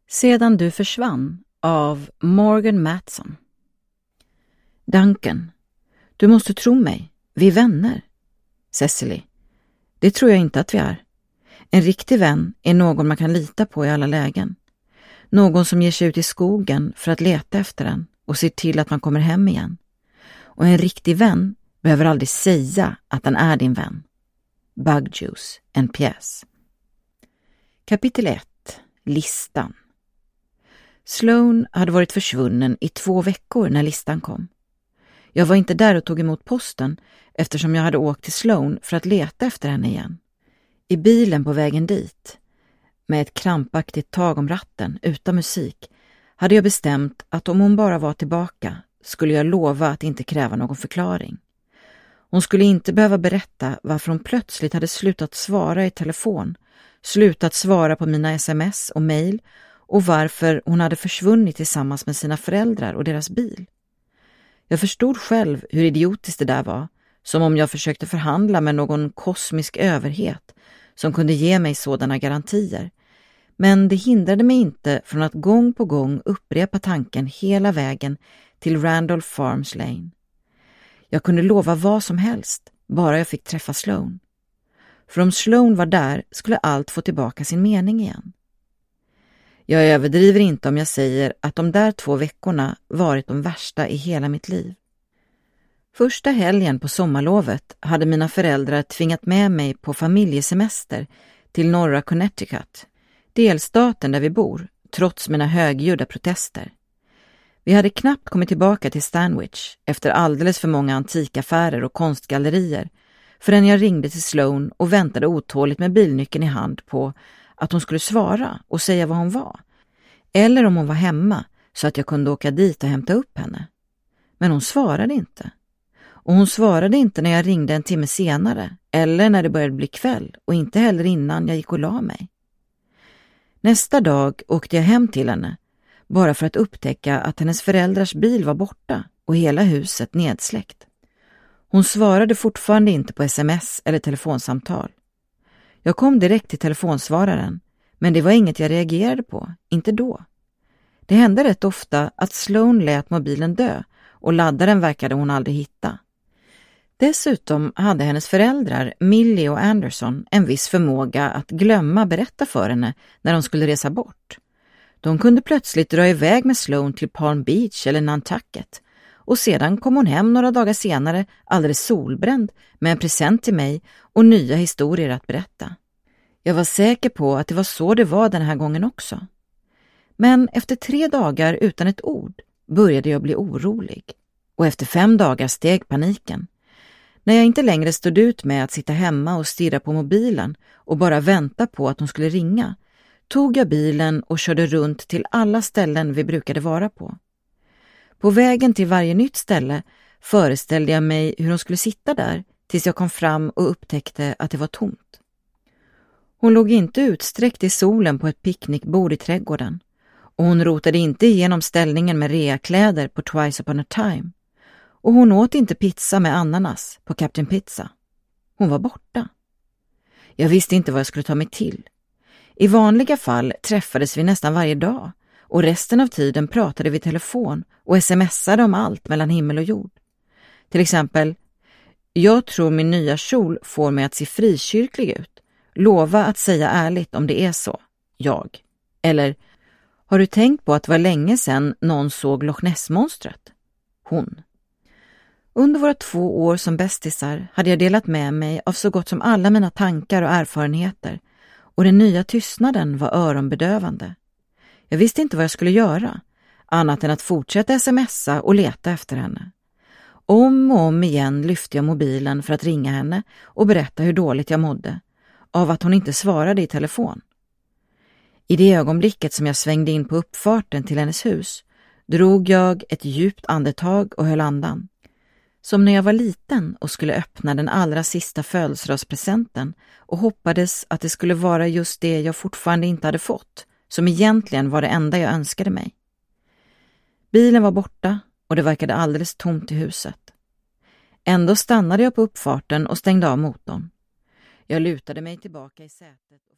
Sedan du försvann av Morgan Matson. Duncan, du måste tro mig. Vi är vänner. Cecily, det tror jag inte att vi är. En riktig vän är någon man kan lita på i alla lägen. Någon som ger sig ut i skogen för att leta efter en och ser till att man kommer hem igen. Och en riktig vän behöver aldrig säga att den är din vän. Bugjuice, en pjäs. Kapitel 1. Listan. Sloan hade varit försvunnen i 2 veckor när listan kom. Jag var inte där och tog emot posten eftersom jag hade åkt till Sloan för att leta efter henne igen. I bilen på vägen dit, med ett krampaktigt tag om ratten utan musik, hade jag bestämt att om hon bara var tillbaka skulle jag lova att inte kräva någon förklaring. Hon skulle inte behöva berätta varför hon plötsligt hade slutat svara i telefon, slutat svara på mina sms och mejl och varför hon hade försvunnit tillsammans med sina föräldrar och deras bil. Jag förstod själv hur idiotiskt det där var, som om jag försökte förhandla med någon kosmisk överhet som kunde ge mig sådana garantier. Men det hindrade mig inte från att gång på gång upprepa tanken hela vägen till Randolph Farms Lane. Jag kunde lova vad som helst, bara jag fick träffa Sloan. För om Sloan var där skulle allt få tillbaka sin mening igen. Jag överdriver inte om jag säger att de där 2 veckorna varit de värsta i hela mitt liv. Första helgen på sommarlovet hade mina föräldrar tvingat med mig på familjesemester till norra Connecticut, delstaten där vi bor, trots mina högljudda protester. Vi hade knappt kommit tillbaka till Stanwich efter alldeles för många antikaffärer och konstgallerier förrän jag ringde till Sloan och väntade otåligt med bilnyckeln i hand på att hon skulle svara och säga vad hon var. Eller om hon var hemma så att jag kunde åka dit och hämta upp henne. Men hon svarade inte. Och hon svarade inte när jag ringde en timme senare eller när det började bli kväll och inte heller innan jag gick och la mig. Nästa dag åkte jag hem till henne bara för att upptäcka att hennes föräldrars bil var borta och hela huset nedsläckt. Hon svarade fortfarande inte på sms eller telefonsamtal. Jag kom direkt till telefonsvararen, men det var inget jag reagerade på, inte då. Det hände rätt ofta att Sloan lät mobilen dö och laddaren verkade hon aldrig hitta. Dessutom hade hennes föräldrar, Millie och Anderson, en viss förmåga att glömma berätta för henne när de skulle resa bort. De kunde plötsligt dra iväg med Sloan till Palm Beach eller Nantucket och sedan kom hon hem några dagar senare alldeles solbränd med en present till mig och nya historier att berätta. Jag var säker på att det var så det var den här gången också. Men efter 3 dagar utan ett ord började jag bli orolig och efter 5 dagar steg paniken. När jag inte längre stod ut med att sitta hemma och stirra på mobilen och bara vänta på att hon skulle ringa, tog jag bilen och körde runt till alla ställen vi brukade vara på. På vägen till varje nytt ställe föreställde jag mig hur hon skulle sitta där tills jag kom fram och upptäckte att det var tomt. Hon låg inte utsträckt i solen på ett picknickbord i trädgården och hon rotade inte igenom ställningen med reakläder på Twice Upon a Time. Och hon åt inte pizza med ananas på Captain Pizza. Hon var borta. Jag visste inte vad jag skulle ta mig till. I vanliga fall träffades vi nästan varje dag och resten av tiden pratade vi i telefon och smsade om allt mellan himmel och jord. Till exempel, jag tror min nya kjol får mig att se frikyrklig ut. Lova att säga ärligt om det är så. Jag. Eller, har du tänkt på att det var länge sedan någon såg Loch Ness-monstret? Hon. Under våra 2 år som bästisar hade jag delat med mig av så gott som alla mina tankar och erfarenheter och den nya tystnaden var öronbedövande. Jag visste inte vad jag skulle göra, annat än att fortsätta smsa och leta efter henne. Om och om igen lyfte jag mobilen för att ringa henne och berätta hur dåligt jag mådde, av att hon inte svarade i telefon. I det ögonblicket som jag svängde in på uppfarten till hennes hus drog jag ett djupt andetag och höll andan. Som när jag var liten och skulle öppna den allra sista födelsedagspresenten och hoppades att det skulle vara just det jag fortfarande inte hade fått, som egentligen var det enda jag önskade mig. Bilen var borta och det verkade alldeles tomt i huset. Ändå stannade jag på uppfarten och stängde av motorn. Jag lutade mig tillbaka i sätet.